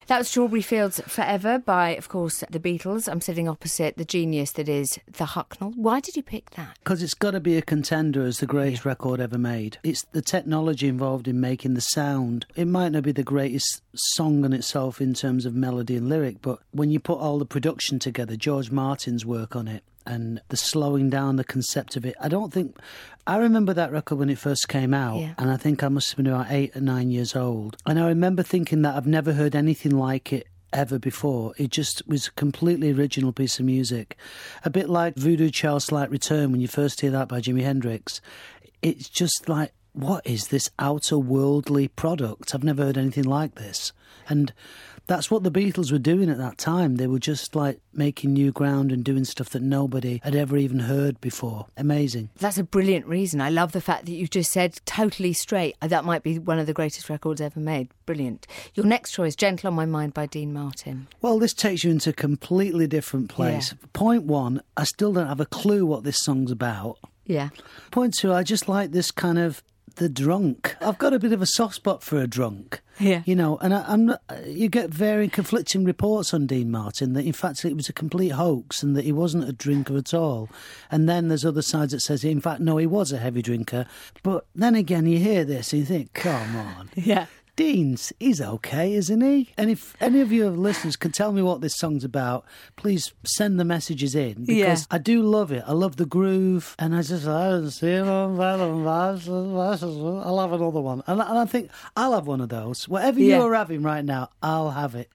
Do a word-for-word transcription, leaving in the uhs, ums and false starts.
That was Strawberry Fields Forever by, of course, the Beatles. I'm sitting opposite the genius that is the Hucknall. Why did you pick that? Because it's got to be a contender as the greatest record ever made. It's the technology involved in making the sound. It might not be the greatest song in itself in terms of melody and lyric, but when you put all the production together, George Martin's work on it, and the slowing down, the concept of it. I don't think... I remember that record when it first came out, yeah. and I think I must have been about eight or nine years old. And I remember thinking that I've never heard anything like it ever before. It just was a completely original piece of music. A bit like Voodoo Child's Slight Return, when you first hear that by Jimi Hendrix. It's just like, what is this outer worldly product? I've never heard anything like this. And that's what the Beatles were doing at that time. They were just like making new ground and doing stuff that nobody had ever even heard before. Amazing. That's a brilliant reason. I love the fact that you just said totally straight. That might be one of the greatest records ever made. Brilliant. Your next choice, Gentle on My Mind by Dean Martin. Well, this takes you into a completely different place. Yeah. Point one, I still don't have a clue what this song's about. Yeah. Point two, I just like this kind of the drunk. I've got a bit of a soft spot for a drunk. Yeah. You know, and I, I'm not, you get very conflicting reports on Dean Martin that in fact it was a complete hoax and that he wasn't a drinker at all. And then there's other sides that says, in fact, no, he was a heavy drinker. But then again, you hear this and you think, come on. Yeah. Dean's, he's okay, isn't he? And if any of your listeners can tell me what this song's about, please send the messages in, because yeah. I do love it. I love the groove, and I just, I see I'll have another one. And I think I'll have one of those. Whatever yeah. you're having right now, I'll have it.